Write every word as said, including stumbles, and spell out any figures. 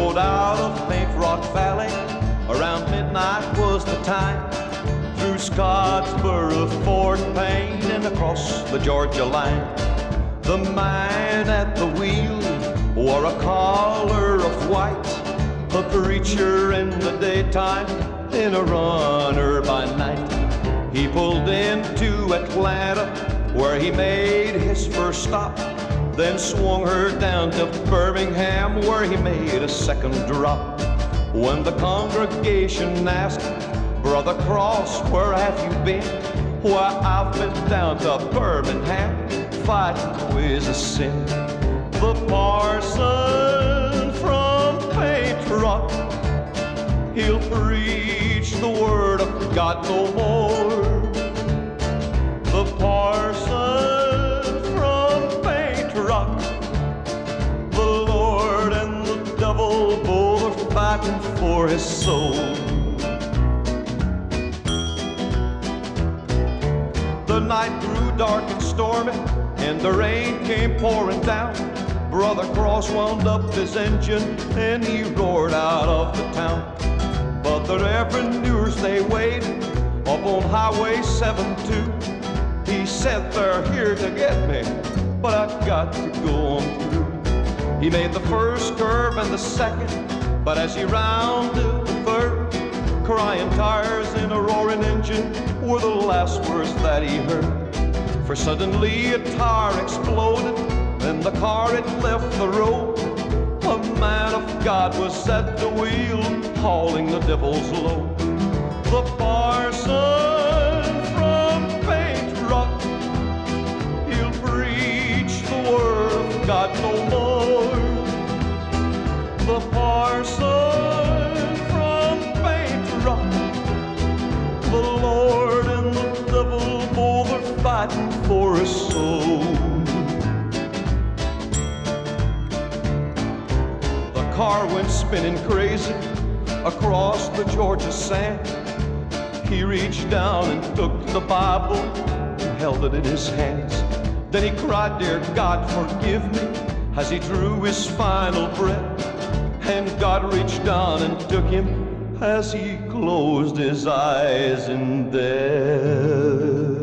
rode out of Paint Rock Valley. Around midnight was the time. Through Scottsboro, Fort Payne, and across the Georgia line. The man at the wheel wore a collar of white, a preacher in the daytime, and a runner by night. He pulled into Atlanta, where he made his first stop, then swung her down to Birmingham, where he made a second drop. When the congregation asked, "Brother Cross, where have you been?" "Why, I've been down to Birmingham, fighting is a sin." The parson from Paint Rock, he'll preach the word of God no more. The parson from Paint Rock, the Lord and the devil both are fighting for his soul. The night grew dark and stormy, and the rain came pouring down. Brother Cross wound up his engine, and he roared out of the town. But the revenuers, they waited up on Highway seven two. He said, "They're here to get me, but I've got to go on through." He made the first curve and the second, but as he rounded the third, crying tires and a roaring engine were the last words that he heard. For suddenly a tire exploded, and the car had left the road. A man of God was at the wheel, hauling the devil's load. The parson from Paint Rock, he'll preach the word of God no more. The parson from Paint Rock, the Lord and the devil both are fighting for his soul. The car went spinning crazy across the Georgia sand. He reached down and took the Bible and held it in his hands. Then he cried, "Dear God, forgive me," as he drew his final breath. And God reached down and took him as he closed his eyes in death.